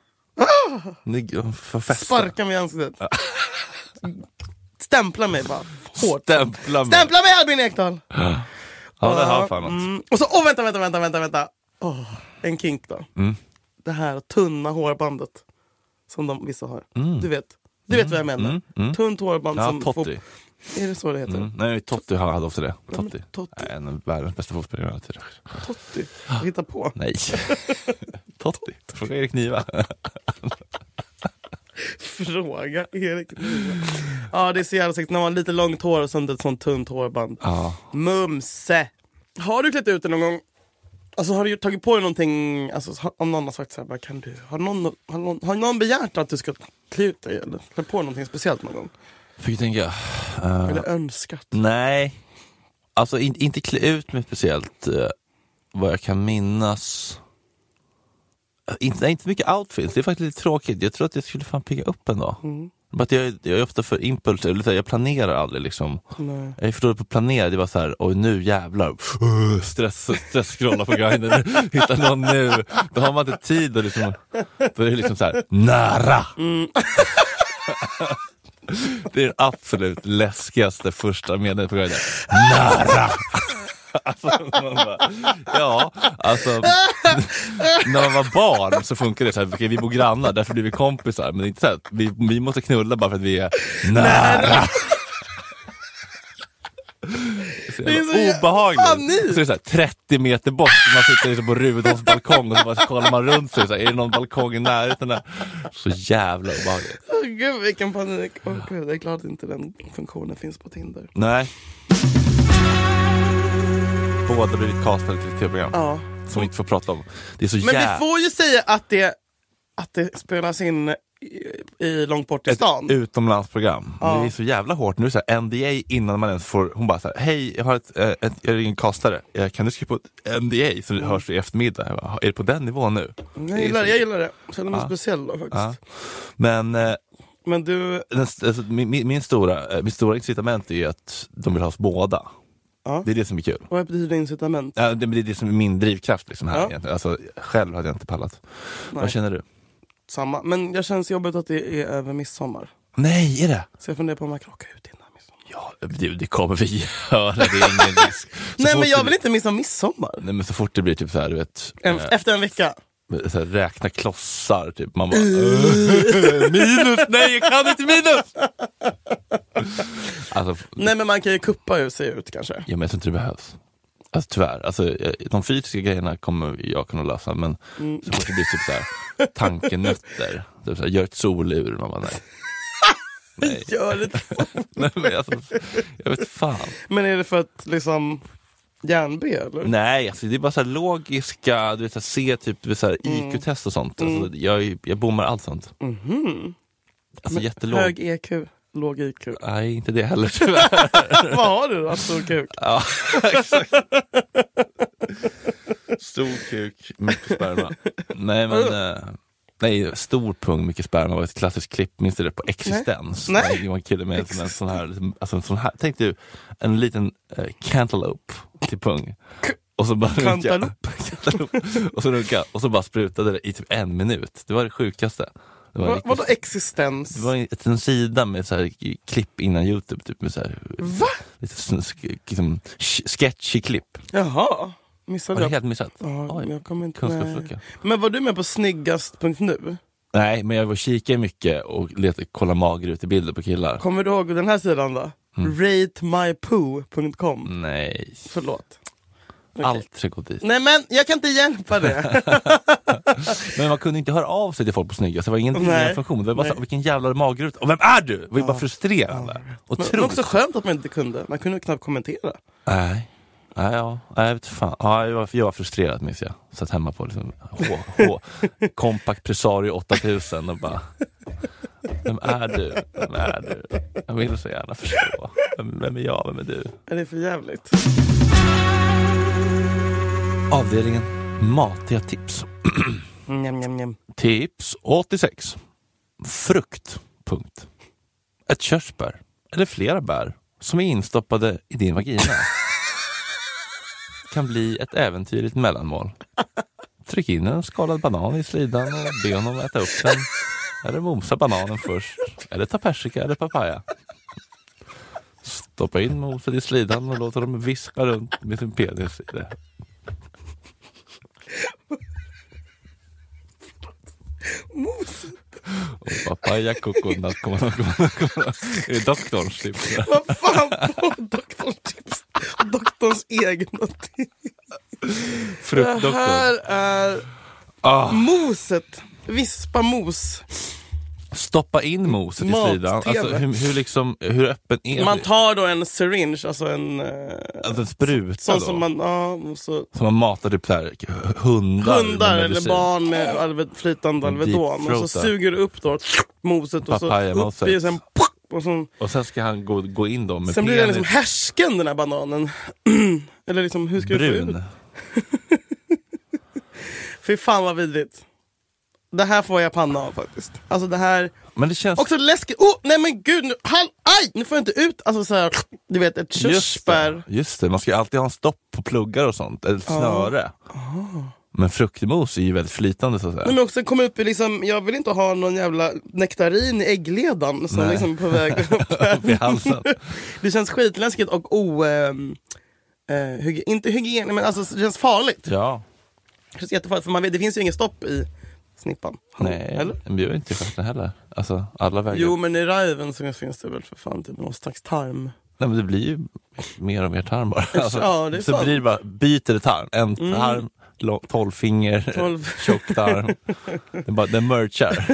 Sparka mig i ansiktet. Stämpla mig bara hårt. Stämpla mig Albin Ekdal. Ja, det har fan något. Och så, vänta. En kink då. Det här tunna hårbandet som vissa har. Du vet vad jag menar. Tunt hårband som Totti. Är det så det heter? Nej, Totti hade ofta det. Totti. Totti. En av världens bästa fotbollsspelare. Totti. Hitta på. Nej. Totti. Fråga Erik Niva. Fråga Erik Niva. Ja, det är så jävla sexigt. När man har lite långt hår och sen ett sånt tunt hårband. Mumse. Har du klätt ut det någon gång? Alltså har du tagit på dig någonting, alltså om någon har sagt så här, bara, kan du, har någon begärt att du ska klä ut dig eller klä på någonting speciellt någon gång? Fick tänka. Eller önskat? Nej. Alltså inte klä ut mig speciellt. Vad jag kan minnas. Inte mycket outfits. Det är faktiskt lite tråkigt. Jag tror att jag skulle fan picka upp ändå. Men att jag är ofta för impuls. Jag planerar aldrig liksom. Nej. Jag förstår på att planera. Det var så här, oj nu jävlar. Stress-scrolla på Grindr. Hitta någon nu. Då har man inte tid. Och liksom, då är det liksom så här, nära. Det är den absolut läskigaste första meningen på Grindr. Nära. Alltså, man bara, alltså när man var barn så funkar det så här, vi bor grannar, därför blir vi kompisar, men det är inte så här, vi måste knulla bara för att vi är nära. Det är så obehagligt. Så är det så här, 30 meter bort, man sitter liksom på Rudolfs balkong och så bara kollar man runt sig så här, är det någon balkong i närheten där? Så jävla obehagligt. Gud, vilken panik. Gud, det är klart att inte den funktionen finns på Tinder. Nej. Båda blivit castade till ett tv-program som vi inte får prata om. Det är så men vi får ju säga att det spelas in i långt bort i stan. Ett utomlandsprogram. Det är så jävla hårt nu, så här, NDA innan man ens får. Hon bara så här, hej, jag har jag ringer en castare. Kan du skriva på ett NDA så det hörs i eftermiddag? Jag bara, är det på den nivån nu? Jag gillar det. Känner mig speciell då, faktiskt. Men du... Min stora incitament är att de vill ha oss båda. Det är det som är kul. Vad betyder incitament? Det är det som är min drivkraft liksom här egentligen. Alltså, själv hade jag inte pallat. Vad känner du? Samma, men jag känns jobbigt att det är över midsommar. Nej, är det? Så jag funderar på om jag kan åka ut innan midsommar. Ja, det kommer vi göra. Det är ingen risk. Nej, men jag vill inte missa midsommar. Nej, men så fort det blir typ så här, du vet. Efter en vecka. Så här, räkna klossar typ. Man bara, minus, nej jag kan inte minus. Alltså, nej, men man kan ju kuppa sig ut kanske. Ja, men jag tror inte det behövs. Alltså tyvärr, alltså, de fysiska grejerna kommer jag kunna lösa, men så fort det blir typ så här tankenötter, typ så här, gör ett solur, man bara nej. Gör det. Nej, men alltså, jag vet fan. Men är det för att liksom hjärnbe eller? Nej, alltså, det är bara så här logiska, du vet, så här, se typ så här, IQ-test och sånt. Alltså, jag bommar allt sånt. Alltså jättelåg. Hög EQ, låg IQ. Nej, inte det heller tyvärr. Vad har du då? Stor kuk? Ja, exakt. Stor kuk, mycket sperma. Nej, men nej, stor pung, mycket sperma var ett klassiskt klipp, minns du det, på Existens? Nej. Det var en kille med en sån här, alltså en sån här, tänk du, en liten cantaloupe till pung. Och så bara och så bara sprutade det i typ 1 minut. Det var det sjukaste. Vadå Existens? Det var en sida med så här klipp innan YouTube typ, med så här, va? Lite liksom sketchy klipp. Jaha, missade jag. jag. Helt missat. Ja, jag kommer inte kunskapslucka. Men var du med på snyggast.nu? Nej, men jag var kika mycket och kolla mager ut i bilder på killar. Kommer du ihåg den här sidan då? ratemypoo.com. Nej. Förlåt. Okay. Allt ska gå dit. Nej, men jag kan inte hjälpa det. Men man kunde inte höra av sig till folk på snygga, så det var ingen funktion. Det var bara så, vilken jävla magerut. Och vem är du? Det var ju bara frustrerande. Men det var också skönt att man inte kunde. Man kunde knappt kommentera. Nej, jag vet fan. Ja, jag var frustrerad, minns jag. Satt hemma på liksom, Compact Presario 8000 och bara, vem är du? Vem är du? Jag vill så gärna förstå. Vem är jag? Vem är du? Är det för jävligt? Avdelningen matiga tips. Tips 86. Frukt. Punkt. Ett körsbär eller flera bär som är instoppade i din vagina kan bli ett äventyrligt mellanmål. Tryck in en skalad banan i slidan och be honom äta upp den. Eller mosa bananen först. Eller ta persika eller papaya. Stoppa in moset i slidan och låta dem vispa runt med sin penis i det. Moset. Och papaya, coconut, är det doktorns tips? Vad fan på doktorns tips? Doktorns egna tips. Fruktdoktorn. Det här är moset. Vispa mos. Stoppa in moset i slidan. Alltså, hur öppen är man det? tar då en syringe, alltså en spruta som man som man matar typ så här, hundar eller barn med flytande Alvedon, och så suger du upp då moset och så upp i sen och sen ska han gå in då med sen blir det liksom härsken, den här bananen. Eller liksom, hur ska brun. du få ut? Fy fan vad vidrigt. Det här får jag panna av faktiskt. Alltså det här. Men det känns också läskigt. Nej men gud, nu får jag inte ut, alltså så här, du vet, ett körsbär. Just det, man ska alltid ha en stopp på pluggar och sånt, eller snöre. Men fruktmos är ju väldigt flytande så att säga. Nej, men också komma upp i liksom, jag vill inte ha någon jävla nektarin i äggledan som liksom på väg upp i halsen. Det känns skitläskigt och inte hygien, men alltså det känns farligt. Ja. Det känns jättefarligt, för man vet, det finns ju ingen stopp i snippan. Nej, eller? Men jag vet inte faktiskt heller. Alltså, alla vägar. Jo, men i röven så finns det väl för fan typ någon slags tarm. Nej, men det blir ju mer och mer tarm bara. Alltså, ja, det är så sant. blir det bara, byter det tarm. En tarm, 12 finger, tjock tarm. Den merchar.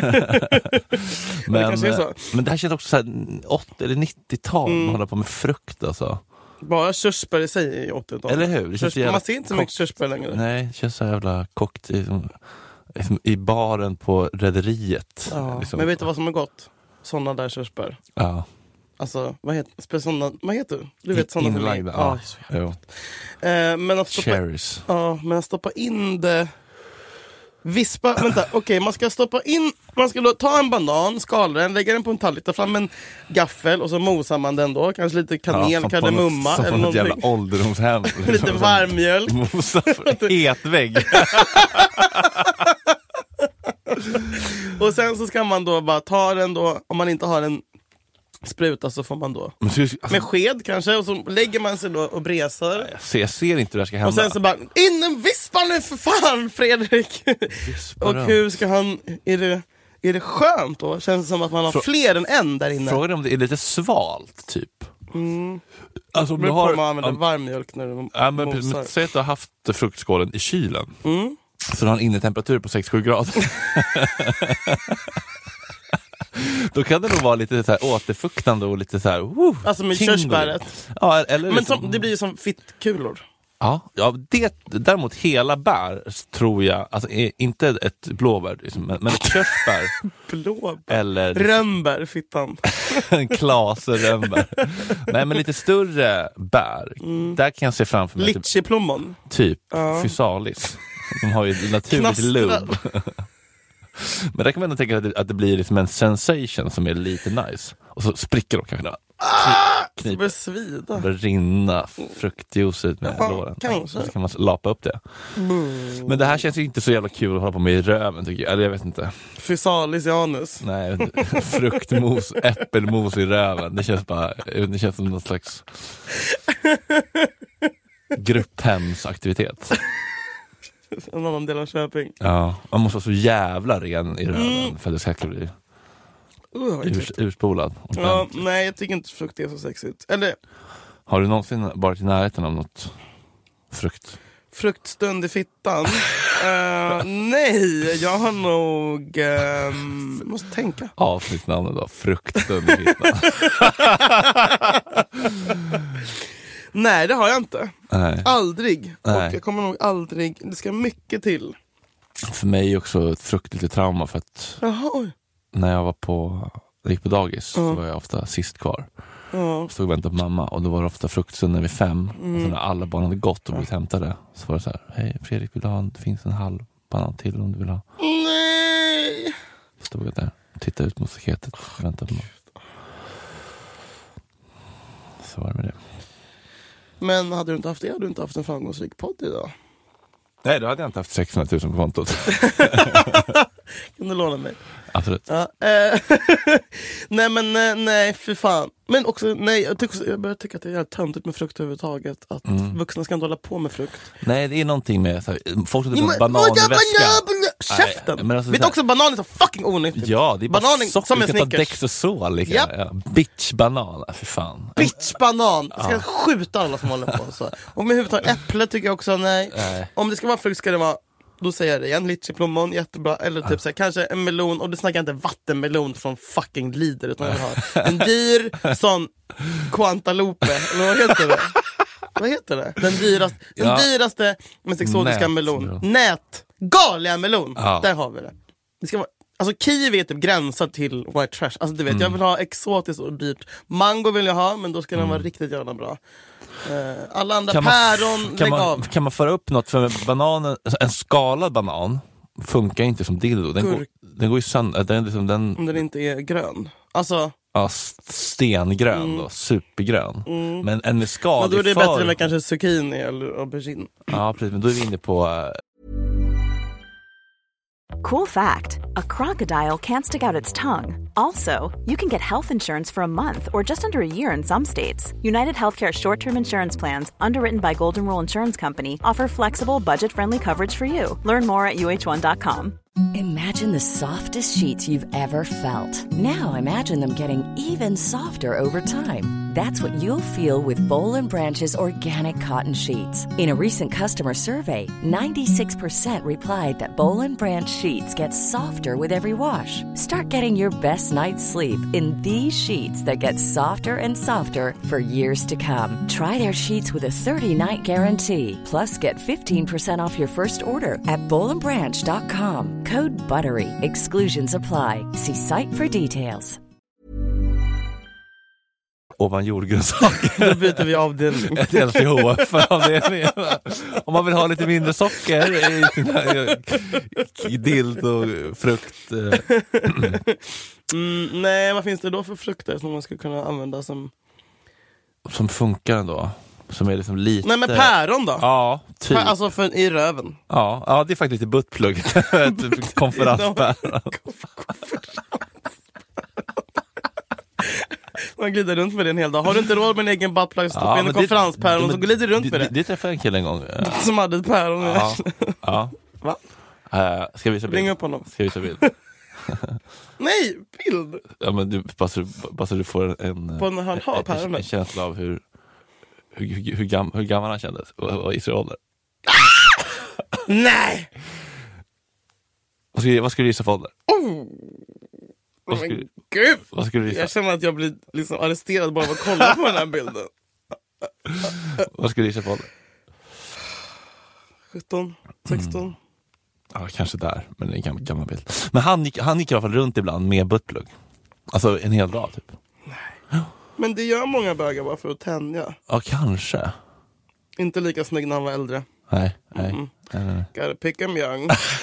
Men det här känns också så här 80 eller 90-tal. Man håller på med frukt alltså. Bara körsbär i sig i 80-tal. Eller hur? Det känns man ser inte så mycket körsbär längre. Nej, det känns så jävla kokt i baren på Rederiet. Ja, liksom. men vet du vad som är gott? Såna där körsbär. Ja. Alltså, vad heter du? Du vet såna inlagda. Men att stoppa, cherries. Ja, men att stoppa in det. Vispa, vänta, okej, man ska stoppa in, man ska ta en banan, skala den, lägga den på en tallrik, ta fram en gaffel och så mosar man den då, kanske lite kanel, kardemumma eller något jävla ålderdomshem. Lite varmmjölk. Mosa för hetvägg. Och sen så ska man då bara ta den då, om man inte har en spruta så får man då med sked kanske, och så lägger man sig då och bresar. Jag ser inte hur det ska hända. Och sen så bara, in en vispa nu för fan, Fredrik. Och hur ska han, är det skönt då? Känns det som att man har fler än en där inne? Frågan är om det är lite svalt typ. Alltså om Det du beror på har... om man använder varm mjölk när du mosar. Säg att du har haft fruktskålen i kylen. Så du har en innetemperatur på 6-7 grader. Då kan det nog vara lite så här återfuktande och lite så här... Alltså med körsbäret. Ja, eller Men liksom, det blir ju som fittkulor. Ja, däremot hela bär tror jag, alltså inte ett blåbär liksom, men ett körsbär. Blåbär. Eller rönnbär, fittan. en klase rönnbär. Nej, men lite större bär. Där kan jag se framför mig litchiplommon. typ physalis. De har ju naturligt lubb. Men där kan man ändå tänka att det blir liksom en sensation som är lite nice. Och så spricker de kanske. Det börjar svida. Det börjar rinna fruktjuice ut med låren. Kanske. Så kan man lapa upp det. Men det här känns ju inte så jävla kul att hålla på med i röven tycker jag. Eller jag vet inte. Physalis i anus. Nej, fruktmos, äppelmos i röven. Det känns som någon slags grupphemsaktivitet. En annan del av Köping. Ja, man måste vara så jävla ren i röven för att det ska bli urspolad. Ja, nej, jag tycker inte frukt är så sexigt. Eller... Har du någonsin varit i närheten av något frukt? Fruktstund i fittan? Nej, jag har nog... måste tänka. Avsnittsnamnet då, fruktstund i fittan. Nej, det har jag inte. Nej. Aldrig. Nej. Och jag kommer nog aldrig... Det ska mycket till. För mig är också ett fruktligt trauma för att Jaha. när jag gick på dagis så var jag ofta sist kvar. Stod och väntade på mamma och då var det ofta fruktstunden vid 5 och så när alla barn hade gått och blivit hämtade så var det så här: hej Fredrik, vill du ha det finns en halv banan till om du vill ha. Nej. Stod jag där och tittade ut mot staketet och väntade på mamma. Så var det med det. Men hade du inte haft det? Hade du inte haft en framgångsrik podd idag? Nej, då hade jag inte haft 600 000 på kontot. Kan du låna mig? Absolut. Ja, nej men nej, för fan. Men också, nej, jag börjar tycka att det är töntigt med frukt överhuvudtaget. Att vuxna ska inte hålla på med frukt. Nej, det är någonting med så här, folk som typ banan i väskan. Käften! Men alltså, vet också banan är så fucking onyttigt. Ja, det är bara banan socker, som du en ska ta Snickers. Dextrosol. Japp. Ja. Bitch-banan, för fan. Bitch-banan! Jag ska skjuta alla som håller på så. Och med huvudtaget äpple tycker jag också nej. Om det ska vara frukt ska det vara, då säger jag det igen, litchiplommon, jättebra. Eller typ så här, kanske en melon, och du snackar inte vattenmelon från fucking Lidl, utan jag vill ha en dyr sån Quantalope, eller vad heter det? Vad heter det? Den dyraste mest exotiska melon. Galia melon. Där har vi det. Det ska vara, alltså kiwi är typ gränsat till white trash. Alltså du vet, jag vill ha exotiskt och dyrt. Mango vill jag ha, men då ska den vara riktigt jävla bra. Alla andra lägg av. Kan man föra upp något för bananen? En skalad banan funkar inte som dildo. Den går ju sönder. Om den inte är grön. Alltså ja, stengrön då, supergrön. Men en med skal. och då är det bättre med kanske zucchini eller aubergine. Ja, precis, men då är vi inne på Cool fact, a crocodile can't stick out its tongue. Also, you can get health insurance for a month or just under a year in some states. United Healthcare short-term insurance plans, underwritten by Golden Rule Insurance Company, offer flexible, budget-friendly coverage for you. Learn more at uh1.com. Imagine the softest sheets you've ever felt. Now imagine them getting even softer over time. That's what you'll feel with Boll & Branch's organic cotton sheets. In a recent customer survey, 96% replied that Boll & Branch sheets get softer with every wash. Start getting your best night's sleep in these sheets that get softer and softer for years to come. Try their sheets with a 30-night guarantee. Plus, get 15% off your first order at bollandbranch.com. Code BUTTERY. Exclusions apply. See site for details. ovan jordgrönsaker. Då byter vi avdelning. Ett LCHF-avdelning. Om man vill ha lite mindre socker i sina dild och frukt. Nej, vad finns det då för frukter som man skulle kunna använda som funkar då? Som är liksom lite... Nej, men päron då? Ja, typ. Alltså i röven. Ja, det är faktiskt lite buttplugg. Konferenspäron. Man glider runt med det en hel dag. Har du inte råd med en egen buttplug så med en konferenspäron så glider du runt med det. Det träffade en kille en gång. Som hade ett päron. Ja. Va? Ska vi visa bild? Ring upp honom. Ska vi visa bild? Nej, bild! Ja, men du får en... På en han har päronen. En känsla av hur gammal han kändes och i sin ålder. Nej! Vad skulle du gissa för ålder? Gud! Vad skulle du gissa? Jag känner att jag blir liksom arresterad bara av att kolla på den här bilden. Vad skulle du gissa för ålder? 17, 16. Ja, kanske där, men det är en gammal bild. Men han gick i alla fall runt ibland med buttplug. Alltså en hel dag typ. Nej. Men det gör många bögar bara för att tänja. Ja, kanske. Inte lika snygg när han var äldre. Nej. Gotta pick him young.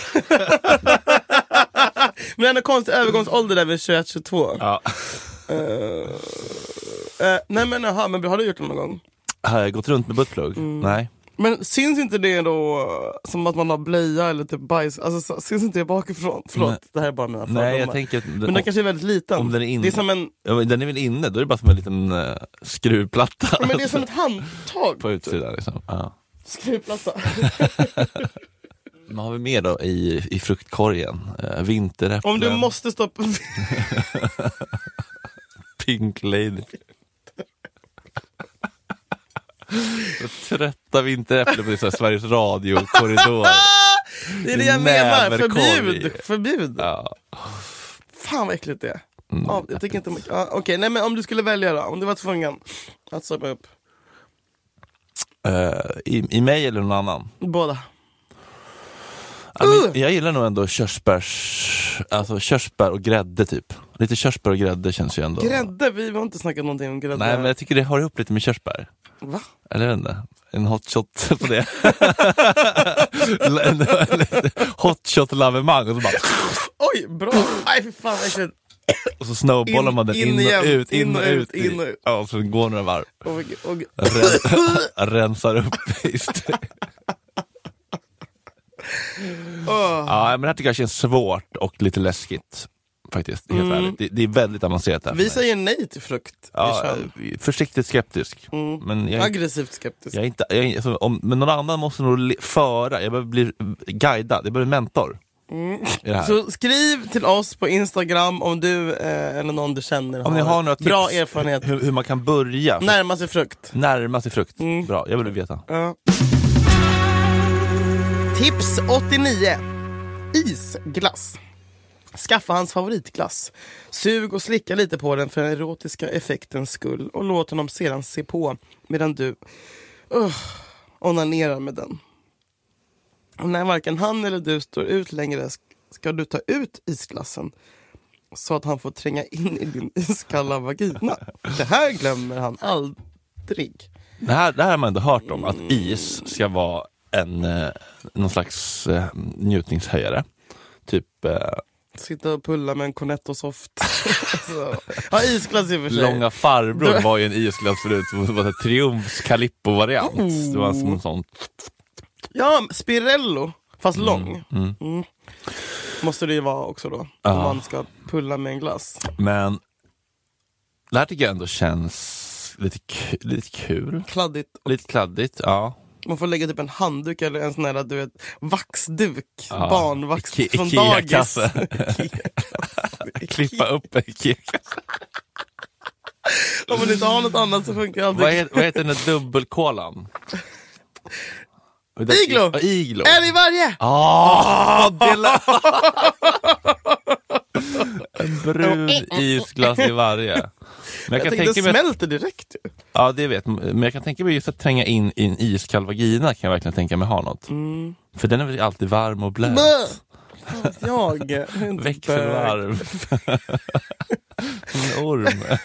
Men det är en konstig övergångsålder där vid 21-22. Ja. Nej men har du gjort det någon gång? Har jag gått runt med buttplug? Nej. Men syns inte det då som att man har blöja eller typ bajs? Alltså syns inte det bakifrån? Förlåt, Nej. det här är bara mina fördomar. Nej, jag tänker att men den kanske är väldigt liten. Om den är inne. Det är som en... Ja, den är väl inne, då är det bara som en liten skruvplatta. Ja, men det är som ett handtag. På utsidan liksom. Ja. Skruvplatta. Vad har vi mer då i fruktkorgen? Vinteräpplen. Om du måste stoppa... Pink Lady. Trötta vinteräpplen på Sveriges Radio-korridor. Det är det jag menar. Förbjud. Ja. Fan vad äckligt det är. Jag tycker inte... Okej, nej men om du skulle välja då. Om du var tvungen att stoppa upp. I mig eller någon annan? Båda. Jag gillar nog ändå körsbär och grädde typ. Lite körsbär och grädde känns ju ändå. Grädde? Vi har inte snackat någonting om grädde. Nej, men jag tycker det har ihop lite med körsbär. Va? Eller inte? En hot shot på det. Hot shot lavemang och så bara... Oj, bra. Nej, för fan vad äckligt. Och så snowballar man den in och ut. Ja, och så går några varv. Rensar upp just. Ja, men det här tycker jag känns svårt och lite läskigt faktiskt, helt ärligt. Det är väldigt avancerat här. Vi säger nej till frukt. Ja, försiktigt skeptisk. Men aggressivt skeptisk. Men någon annan måste nog föra. Jag behöver bli guidad, jag behöver mentor. Så skriv till oss på Instagram om du eller någon du känner om ni har några bra tips erfarenhet hur man kan börja. Närma sig frukt. Bra, jag vill veta. Tips 89. Isglass. Skaffa hans favoritglass. Sug och slicka lite på den för den erotiska effektens skull och låt honom sedan se på medan du onanerar med den. Och när varken han eller du står ut längre ska du ta ut isglassen så att han får tränga in i din iskalla vagina. Det här glömmer han aldrig. Det här har man ändå hört om, att is ska vara någon slags njutningshöjare. Typ... Sitta och pulla med en Cornetto soft. Ja, isglass i och för sig. Långa farbror var ju en isglass förut. Som var en Triumfs Calippo-variant. Det var som en sån... Ja, Spirello. Fast lång. Måste det ju vara också då. Om man ska pulla med en glass. Men det här tycker jag ändå känns lite kul. Kladdigt. Lite kladdigt, ja. Man får lägga typ en handduk eller en sån här, du vet, vaxduk. Barnvax från dagis. Klippa upp en Ikea-kasse. Om man inte har något annat så funkar alltid. Vad heter den där dubbelkolan? Iglo! En i varje! En brun isglass i varje. Men jag tänkte det smälter direkt. Ja, det vet. Men jag kan tänka mig just att tränga in i en iskall vagina kan jag verkligen tänka mig ha något. För den är väl alltid varm och blöt. Växelvarm. En orm.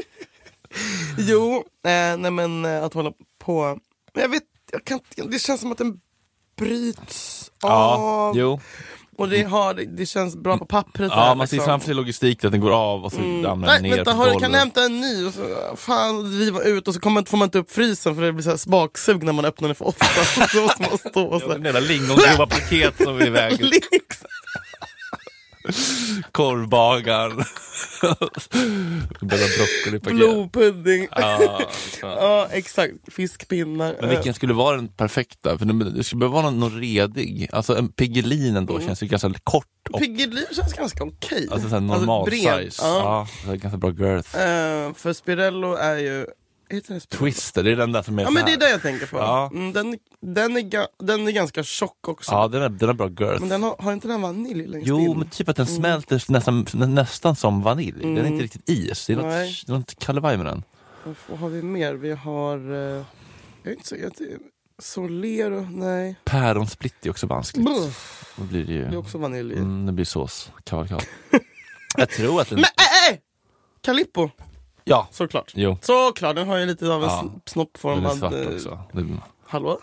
Jo, nej men att hålla på. Men det känns som att den bryts av. Jo. Och det känns bra på pappret. Ja, man ser framför sig logistik att den går av och så ramlar ner. Vänta, kan hämta en ny och så driva ut och så får man inte upp frysen för det blir så här baksug när man öppnar den för ofta. Så måste man stå och så. Den där lingongrova paket som är iväg. Korvbagaren. Broccoli-paket. Blodpudding. Ja, ja, exakt. Fiskpinnar. Men vilken skulle vara den perfekta? För det skulle behöva vara någon redig. Alltså en Piggelin då känns ju ganska kort. Piggelin känns ganska okej. Alltså såhär normal bred. size. Ja, ganska bra girth. För Spirello är ju... Twister, det är den där som är ja, men det är det jag tänker på. Ja. Den är ganska tjock också. Ja, den är bra girth. Men den har inte den vanilj längst Jo, in? men typ att den smälter nästan som vanilj. Den är inte riktigt is. Det är något kalavaj med den. Vad har vi mer? Vi har... jag är inte så... Solero, nej. Päronsplitt är också vanskligt. Då blir det ju... Det är också vanilj. Det blir sås. Kavalkad. Jag tror att den... Men Calippo! Ja. Såklart. Jo. Såklart, den har ju lite av en snoppformad... Den är svart också. Hallå?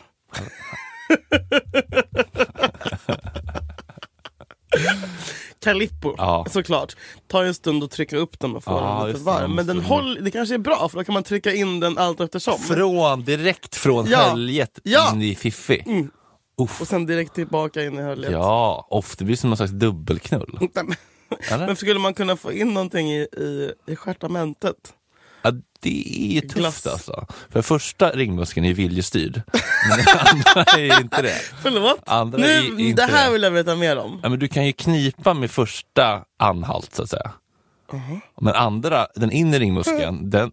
Calippo, såklart. Tar ju en stund att trycka upp den och få den lite varm. Men den det kanske är bra, för då kan man trycka in den allt eftersom. Direkt från höljet in i Fiffi. Och sen direkt tillbaka in i höljet. Ja, ofta blir det som någon slags dubbelknull. Men skulle man kunna få in någonting i stjärtamentet? Ja, det är tufft alltså. För första ringmuskeln är viljestyrd. Men den andra är inte det. Förlåt? Andra är inte det här vill jag veta mer om. Ja, men du kan ju knipa med första anhalt så att säga. Men andra, den inre ringmuskeln, den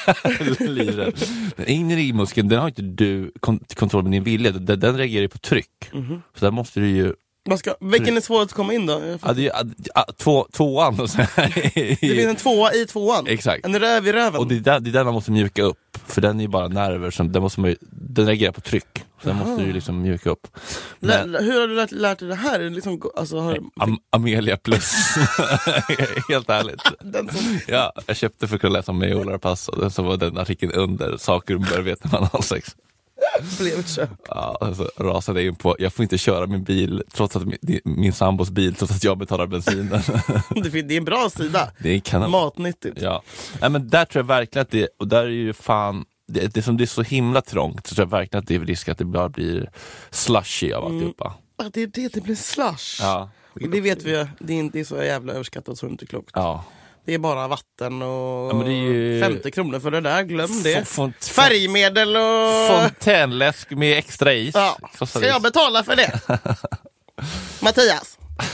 inre ringmuskeln, den har inte du kontroll med din vilja. Den reagerar ju på tryck. Så där måste du ju... Vilken är svårt att komma in då? Ja, det är tvåan. Det finns en tvåa i tvåan. Exakt. En röv i röven. Och det är där man måste mjuka upp. För den är ju bara nerver som den reagerar på tryck. Så den måste du liksom mjuka upp. Hur har du lärt dig det här? Liksom, alltså, Amelia plus. Helt ärligt. Ja, jag köpte för att kunna läsa med Ola Pass. Och så var den artikeln under saker du bör veta när man har sex. Blev ett köp. Ja, alltså rasade in på, jag får inte köra min bil trots att min sambos bil, trots att jag betalar bensinen. Det är en bra sida. Det är kanon. Matnyttigt. Ja. Nej, men där tror jag verkligen att och där är ju fan, det som det är så himla trångt, så tror jag verkligen att det är risk att det bara blir slushy av alltihopa. Det blir slush. Ja. Det vet vi, det är inte så jävla överskattat så det är inte klokt. Ja. Det är bara vatten och men det är ju... 50 kronor för det där, glöm det. Färgmedel och... Fontänläsk med extra is. Ja. Ska jag betala för det? Mattias.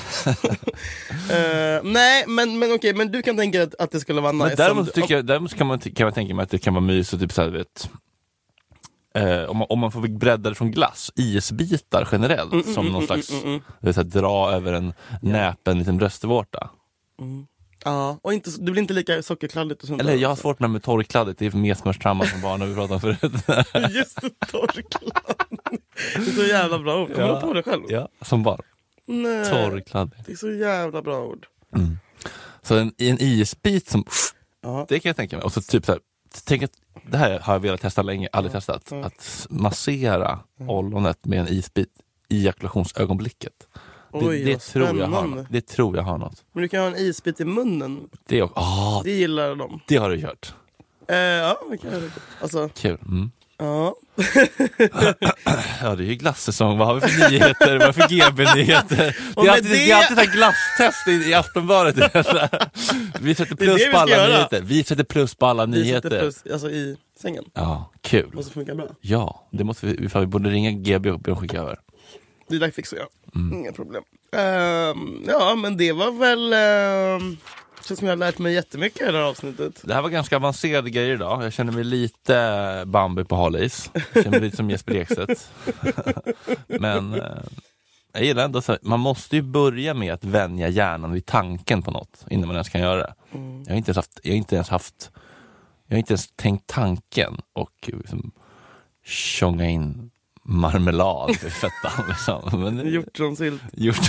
Nej, men okej, men du kan tänka att det skulle vara nice. Men däremot kan man tänka mig att det kan vara mysigt, typ så här, vet, om man får bredda det från glass, isbitar generellt, som någon slags dra över en näpen liten bröstvårta. Ja, och det blir inte lika sockerkladdigt och sånt. Eller jag har svårt med torrkladdigt, det är mer smörstramma som barn när vi pratar om förut. Just det, torrkladdigt. Det är så jävla bra ord. Kommer du på det själv? Ja, som barn. Nej, torrkladdigt. Det är så jävla bra ord. Så en isbit som... Det kan jag tänka mig. Och så typ så här, tänk att det här har jag velat testa länge, aldrig testat. Att massera ollonet med en isbit i ejakulationsögonblicket. Det tror jag har något. Men du kan ha en isbit i munnen. Det gillar de. Det har du hört. Ja, det kan jag göra. Alltså. Kul. Ja. Ja, det är ju glassäsong. Vad har vi för nyheter? Vad har vi för GB-nyheter? Det är alltid ett glasstest i Aftonbladet. Vi sätter plus på alla nyheter. Vi sätter plus på alla nyheter. Vi sätter plus, alltså i sängen. Ja, kul. Måste funka bra. Ja, det måste vi borde ringa GB och skicka över. Det där fixar jag. Inga problem. Ja, men det var väl... känns som jag har lärt mig jättemycket i det här avsnittet. Det här var ganska avancerade grejer idag. Jag känner mig lite Bambi på halis. Jag känner mig lite som Jesper Ekstedt. Men jag gillar ändå så här, man måste ju börja med att vänja hjärnan vid tanken på något innan man ens kan göra det. Jag har inte ens tänkt tanken och liksom tjonga in marmelad i fettan liksom. Men hjortronsylt.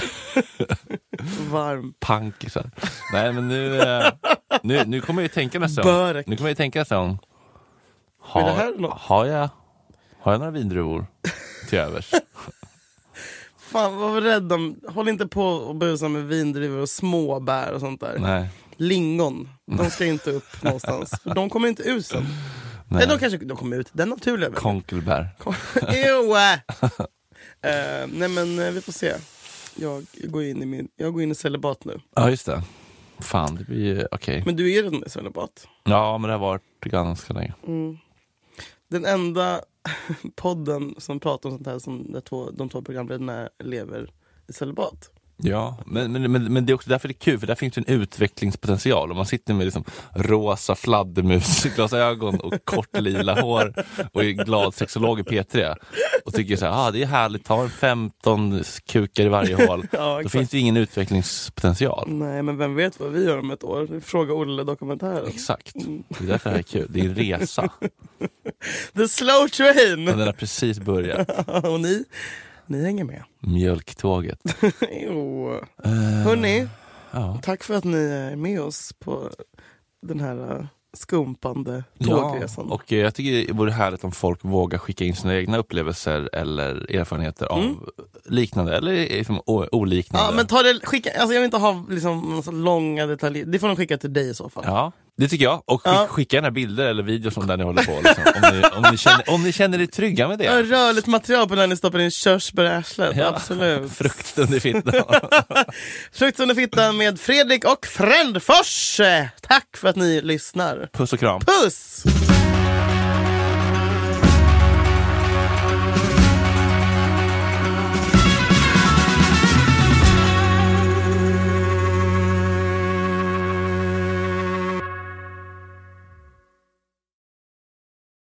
Varm. Pankisar. Nej, men nu kommer jag ju tänka nästan. Börek. Nu kommer jag tänka nästan. Har jag några vindruvor till övers? Fan, var rädd om. Håll inte på och busa med vindruvor och småbär och sånt där. Nej. Lingon. De ska inte upp någonstans. För de kommer inte ut sen. Nej, de kommer ut. Den naturliga vägen. Konkelbär. Nej, men vi får se. jag går in i celibat nu. Ja, just det. Fan, det blir okej. Men du är redan i celibat. Ja, men det har varit ganska länge. Den enda podden som pratar om sånt här som de två programledarna lever i celibat. Ja, men det är också därför det är kul, för där finns en utvecklingspotential. Om man sitter med liksom rosa fladdermusglasögon och kort lila hår och är glad sexolog i P3 och tycker så här, det är härligt, ta en 15 kukar i varje hål. Ja, då finns det ju ingen utvecklingspotential. Nej, men vem vet vad vi gör om ett år? Fråga Olle dokumentären. Exakt, det är därför det här är kul. Det är en resa. The slow train! Och den har precis börjat. Och ni hänger med. Mjölktåget. Hörrni, tack för att ni är med oss på den här skumpande tågresan. Ja, och jag tycker det vore härligt om folk vågar skicka in sina egna upplevelser eller erfarenheter av liknande eller liksom oliknande. Ja, men skicka, alltså jag vill inte ha liksom så långa detaljer. Det får de skicka till dig i så fall. Ja, det tycker jag. Och skicka gärna bilder eller videos som där ni håller på. Liksom. Om ni känner er trygga med det. Ja, rörligt material på när ni stoppar in körsbär i arslet. Ja, absolut. Fruktstund i fittan. Fruktstund i fittan med Fredrik och Frändfors. Tack för att ni lyssnar. Puss och kram. Puss!